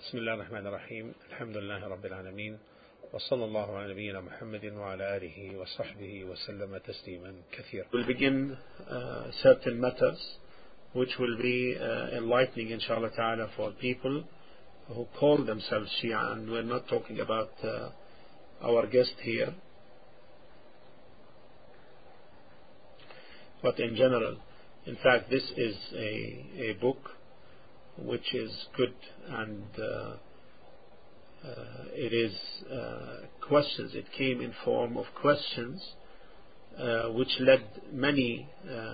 بسم الله الرحمن الرحيم. الحمد لله رب العالمين، وصلى الله على نبينا محمد وعلى آله وصحبه وسلم تسليما كثيرا. We'll begin certain matters which will be enlightening inshallah ta'ala for people who call themselves Shia, and we're not talking about our guest here, but in general. In fact, this is a book which is good, and it is questions. It came in form of questions which led many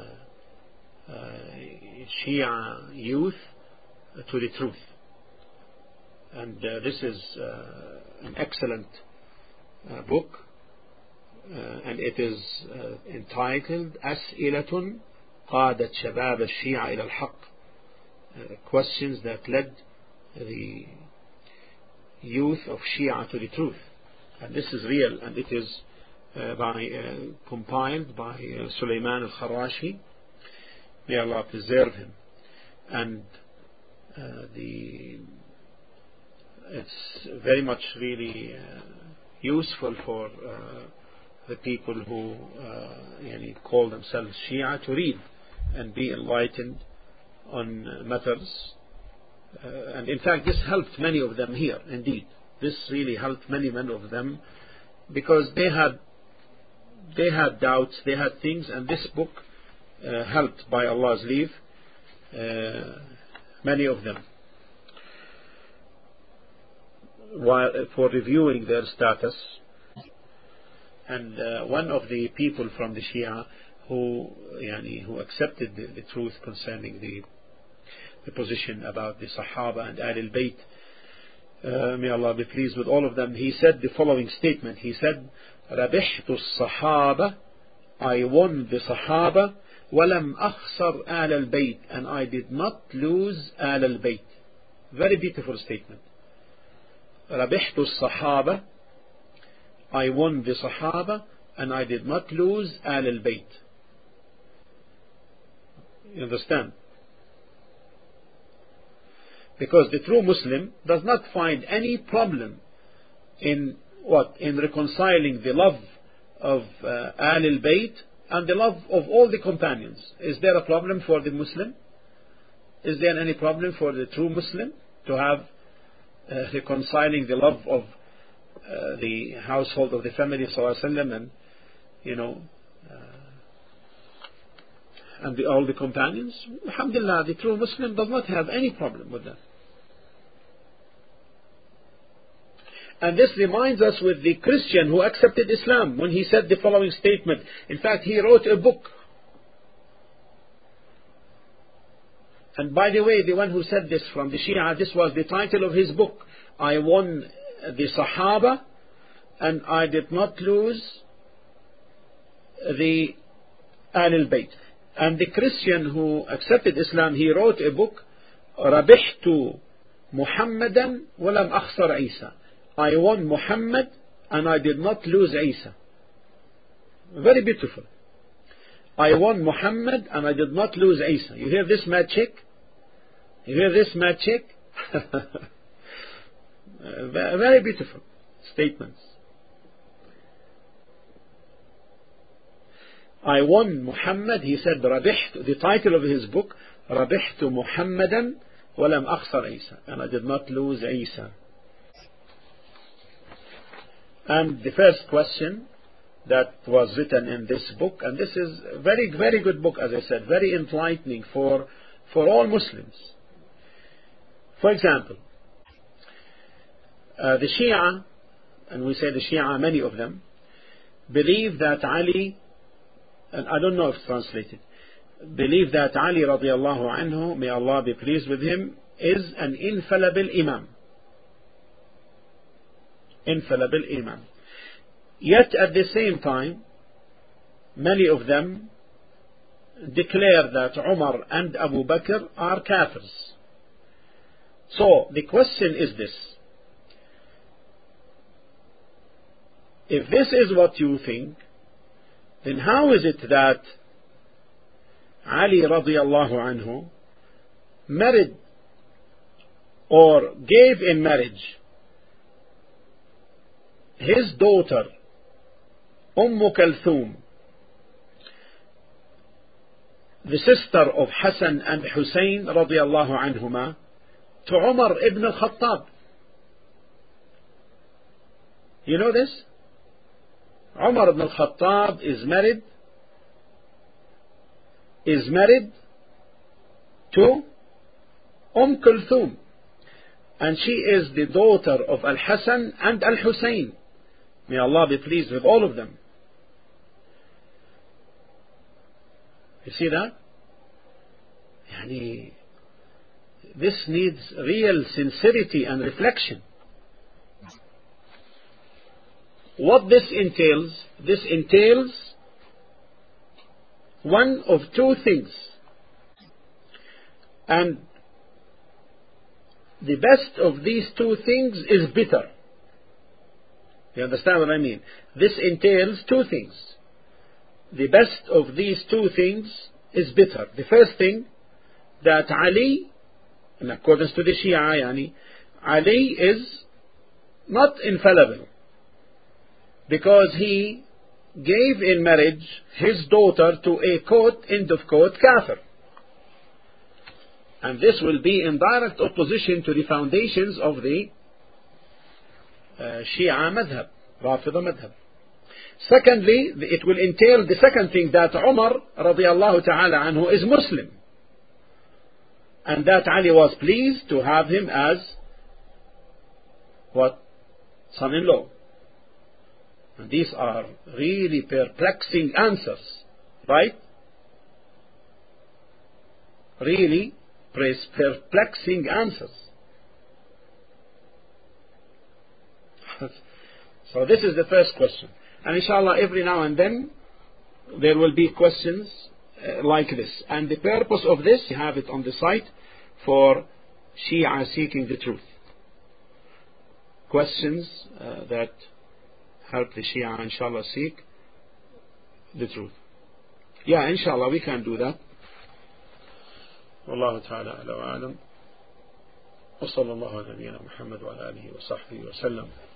Shia youth to the truth, and this is an excellent book, and it is entitled أسئلة قادت شباب الشيعة إلى الحق. Questions that led the youth of Shia to the truth. And this is real, and it is compiled by Sulaiman al-Kharashi. May Allah preserve him. And it's very much really useful for the people who call themselves Shia to read and be enlightened on matters, and in fact this helped many of them here. Indeed, this really helped many of them, because they had doubts, they had things, and this book helped, by Allah's leave, many of them for reviewing their status. And one of the people from the Shia who accepted the truth concerning the position about the Sahaba and Ahlul Bayt, may Allah be pleased with all of them, he said the following statement. He said, ربحت الصحابة, I won the Sahaba, ولم أخسر آل البيت, and I did not lose آل البيت. Very beautiful statement. ربحت الصحابة, I won the Sahaba, and I did not lose آل البيت. You understand? Because the true Muslim does not find any problem in reconciling the love of Ahlul Bayt and the love of all the companions. Is there a problem for the Muslim? Is there any problem for the true Muslim to have reconciling the love of the household of the family sallallahu alaihi wasallam, and all the companions? Alhamdulillah, the true Muslim does not have any problem with that. And this reminds us with the Christian who accepted Islam when he said the following statement. In fact, he wrote a book. And by the way, the one who said this from the Shia, this was the title of his book. I won the Sahaba, and I did not lose the Ahlul Bayt. And the Christian who accepted Islam, he wrote a book, ربحت محمدا ولم أخسر عيسى. I won Muhammad and I did not lose Isa. Very beautiful. I won Muhammad and I did not lose Isa. You hear this magic? You hear this magic? Very beautiful statements. I won Muhammad, he said, ربحت, the title of his book, ربحت محمدا ولم أخسر عيسى, and I did not lose Isa. And the first question that was written in this book, and this is a very, very good book, as I said, very enlightening for all Muslims. For example, the Shia, and we say the Shia, many of them, believe that Ali, and I don't know if it's translated, believe that Ali radiallahu anhu, may Allah be pleased with him, is an infallible Imam. Infallible Imam. Yet at the same time, many of them declare that Umar and Abu Bakr are kafirs. So the question is this: if this is what you think, then how is it that Ali radiallahu anhu married or gave in marriage his daughter Kulthum, the sister of Hassan and Hussein radiallahu anhuma, to Umar ibn al-Khattab. You know this? Umar ibn al-Khattab is married to Kulthum, and she is the daughter of Al-Hassan and Al-Hussein. May Allah be pleased with all of them. You see that? Yani, this needs real sincerity and reflection. What this entails one of two things. And the best of these two things is bitter. You understand what I mean? This entails two things. The best of these two things is bitter. The first thing, that Ali, in accordance to the Shia, Ali is not infallible, because he gave in marriage his daughter to a quote, end of quote, kafir. And this will be in direct opposition to the foundations of the Shia madhab, Rafida madhab. Secondly, it will entail the second thing, that Umar radiallahu ta'ala anhu is Muslim, and that Ali was pleased to have him as what? Son-in-law. And these are really perplexing answers, right? Really perplexing answers. So this is the first question. And inshallah, every now and then there will be questions like this. And the purpose of this, you have it on the site, for Shia seeking the truth. Questions that help the Shia, inshallah, seek the truth. Yeah, inshallah, we can do that. Wallahu ta'ala ala wa alam. Wa sallallahu ala nabiyyina Muhammad wa ala alihi wa sahbihi wa sallam.